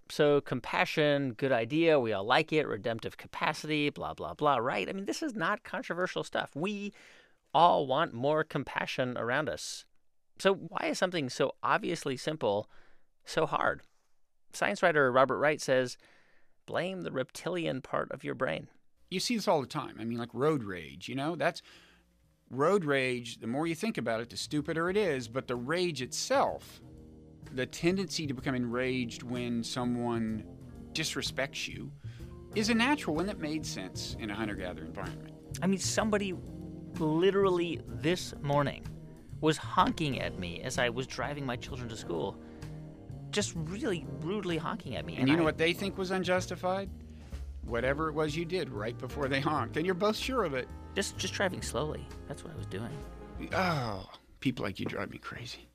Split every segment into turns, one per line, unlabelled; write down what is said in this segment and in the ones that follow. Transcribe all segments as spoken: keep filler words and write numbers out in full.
So compassion, good idea, we all like it, redemptive capacity, blah, blah, blah, right? I mean, this is not controversial stuff. We all want more compassion around us. So why is something so obviously simple so hard? Science writer Robert Wright says, blame the reptilian part of your brain.
You see this all the time. I mean, like road rage, you know? That's road rage. The more you think about it, the stupider it is. But the rage itself, the tendency to become enraged when someone disrespects you, is a natural one that made sense in a hunter-gatherer environment.
I mean, somebody literally this morning was honking at me as I was driving my children to school. Just really rudely honking at me.
And,
and
you know
I,
what they think was unjustified? Whatever it was you did right before they honked. And you're both sure of it.
Just, just driving slowly. That's what I was doing.
Oh, people like you drive me crazy.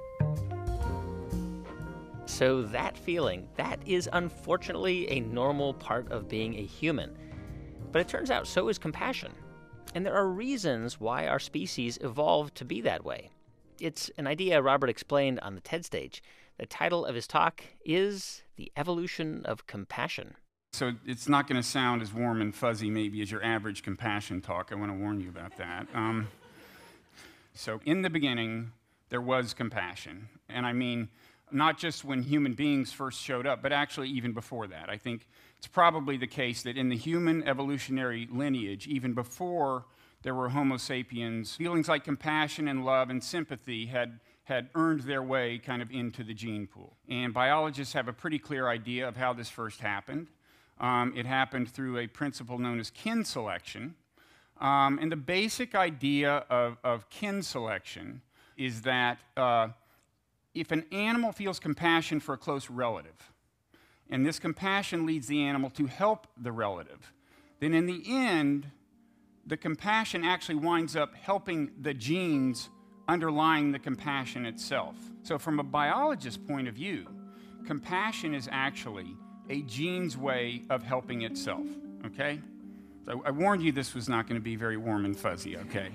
So that feeling, that is unfortunately a normal part of being a human. But it turns out so is compassion. And there are reasons why our species evolved to be that way. It's an idea Robert explained on the TED stage. The title of his talk is The Evolution of Compassion.
So it's not going to sound as warm and fuzzy maybe as your average compassion talk. I want to warn you about that. Um, so in the beginning, there was compassion. And I mean, not just when human beings first showed up, but actually even before that. I think it's probably the case that in the human evolutionary lineage, even before there were Homo sapiens, feelings like compassion and love and sympathy had had earned their way kind of into the gene pool. And biologists have a pretty clear idea of how this first happened. Um, it happened through a principle known as kin selection. Um, and the basic idea of, of kin selection is that uh, if an animal feels compassion for a close relative, and this compassion leads the animal to help the relative, then in the end, the compassion actually winds up helping the genes underlying the compassion itself. So from a biologist's point of view, compassion is actually a gene's way of helping itself, okay? So I warned you this was not going to be very warm and fuzzy, okay?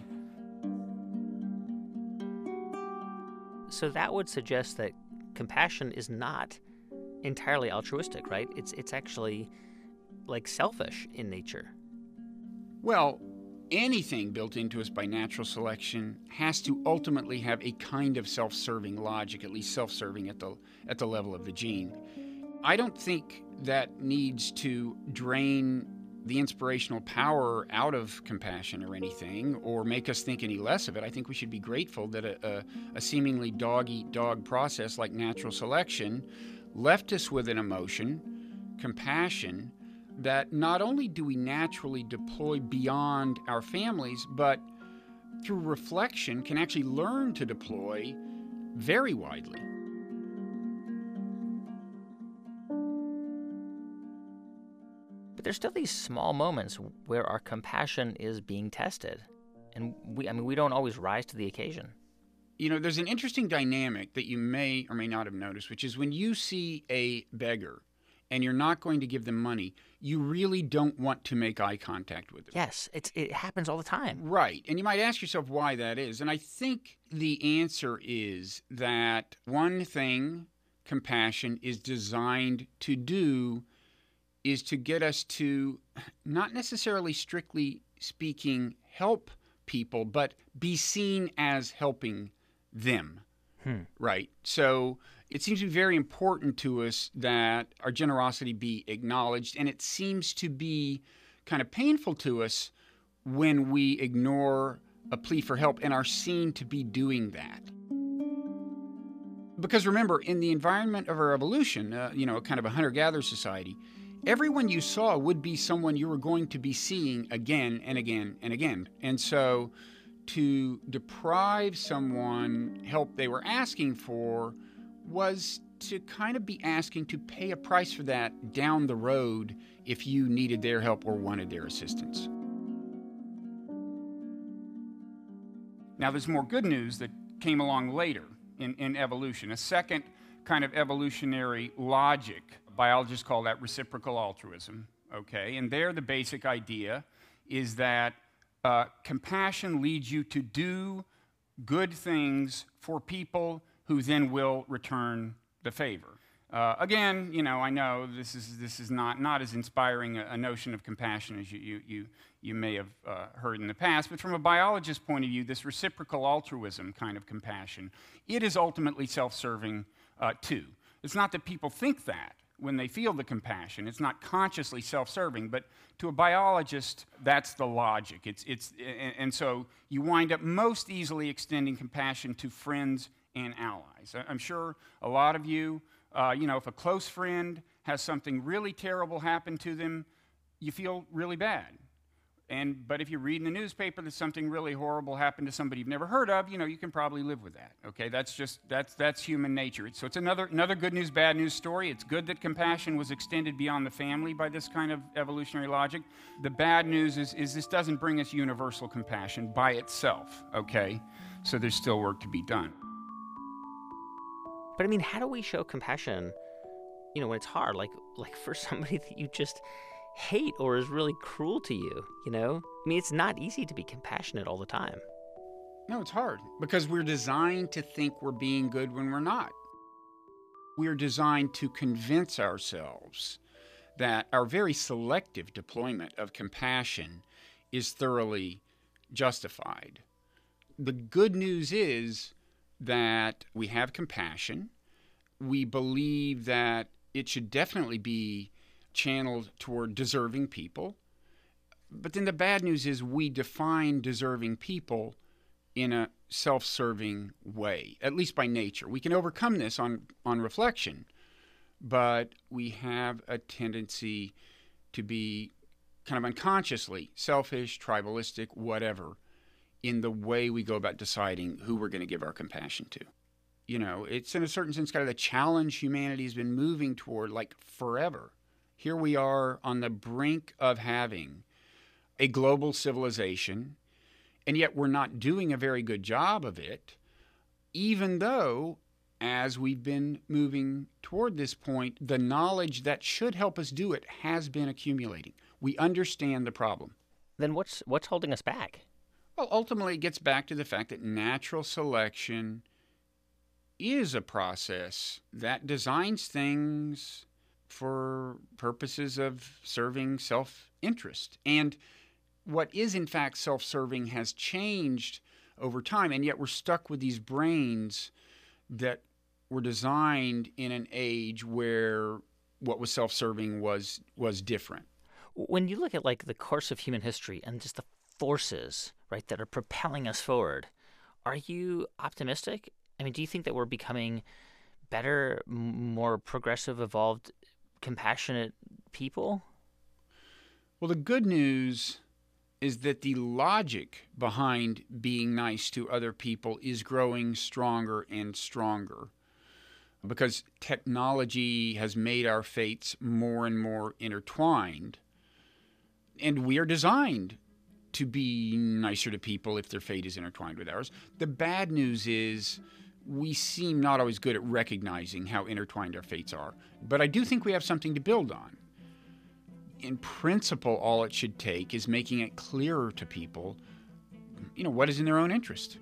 So that would suggest that compassion is not entirely altruistic, right? It's it's actually like selfish in nature.
Well, anything built into us by natural selection has to ultimately have a kind of self-serving logic, at least self-serving at the at the level of the gene. I don't think that needs to drain the inspirational power out of compassion or anything, or make us think any less of it. I think we should be grateful that a, a, a seemingly dog-eat-dog process like natural selection left us with an emotion, compassion, that not only do we naturally deploy beyond our families, but through reflection can actually learn to deploy very widely.
But there's still these small moments where our compassion is being tested. And we I mean we don't always rise to the occasion.
You know, there's an interesting dynamic that you may or may not have noticed, which is when you see a beggar and you're not going to give them money, you really don't want to make eye contact with them.
Yes, it's it happens all the time.
Right. And you might ask yourself why that is. And I think the answer is that one thing compassion is designed to do is to get us to not necessarily strictly speaking help people, but be seen as helping them. Hmm. Right. So it seems to be very important to us that our generosity be acknowledged, and it seems to be kind of painful to us when we ignore a plea for help and are seen to be doing that. Because remember, in the environment of our evolution, uh, you know, kind of a hunter-gatherer society, everyone you saw would be someone you were going to be seeing again and again and again. And so to deprive someone help they were asking for was to kind of be asking to pay a price for that down the road if you needed their help or wanted their assistance. Now, there's more good news that came along later in, in evolution. A second kind of evolutionary logic. Biologists call that reciprocal altruism, okay? And there the basic idea is that uh, compassion leads you to do good things for people who then will return the favor. Uh, again, you know, I know this is this is not, not as inspiring a, a notion of compassion as you you you, you may have uh, heard in the past, but from a biologist's point of view, this reciprocal altruism kind of compassion, it is ultimately self-serving uh, too. It's not that people think that when they feel the compassion. It's not consciously self-serving, but to a biologist, that's the logic. It's it's and, and so you wind up most easily extending compassion to friends and allies. I'm sure a lot of you. Uh, you know, if a close friend has something really terrible happen to them, you feel really bad. And but if you read in the newspaper that something really horrible happened to somebody you've never heard of, you know, you can probably live with that. Okay, that's just that's that's human nature. So it's another another good news, bad news story. It's good that compassion was extended beyond the family by this kind of evolutionary logic. The bad news is is this doesn't bring us universal compassion by itself. Okay, so there's still work to be done.
But I mean, how do we show compassion, you know, when it's hard, like like for somebody that you just hate or is really cruel to you, you know? I mean, it's not easy to be compassionate all the time.
No, it's hard because we're designed to think we're being good when we're not. We're designed to convince ourselves that our very selective deployment of compassion is thoroughly justified. The good news is that we have compassion. We believe that it should definitely be channeled toward deserving people. But then the bad news is we define deserving people in a self-serving way, at least by nature. We can overcome this on, on reflection, but we have a tendency to be kind of unconsciously selfish, tribalistic, whatever, in the way we go about deciding who we're going to give our compassion to. You know, it's in a certain sense kind of the challenge humanity has been moving toward like forever. Here we are on the brink of having a global civilization, and yet we're not doing a very good job of it, even though, as we've been moving toward this point, the knowledge that should help us do it has been accumulating. We understand the problem.
Then what's what's holding us back?
Well, ultimately, it gets back to the fact that natural selection is a process that designs things for purposes of serving self-interest. And what is, in fact, self-serving has changed over time, and yet we're stuck with these brains that were designed in an age where what was self-serving was was different.
When you look at, like, the course of human history and just the forces, right, that are propelling us forward, are you optimistic? I mean, do you think that we're becoming better, m- more progressive, evolved, compassionate people?
Well, the good news is that the logic behind being nice to other people is growing stronger and stronger because technology has made our fates more and more intertwined. And we are designed to be nicer to people if their fate is intertwined with ours. The bad news is we seem not always good at recognizing how intertwined our fates are. But I do think we have something to build on. In principle, all it should take is making it clearer to people, you know, what is in their own interest.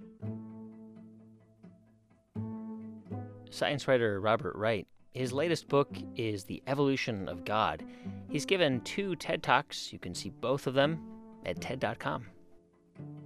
Science writer Robert Wright, his latest book is The Evolution of God. He's given two TED Talks. You can see both of them at T E D dot com.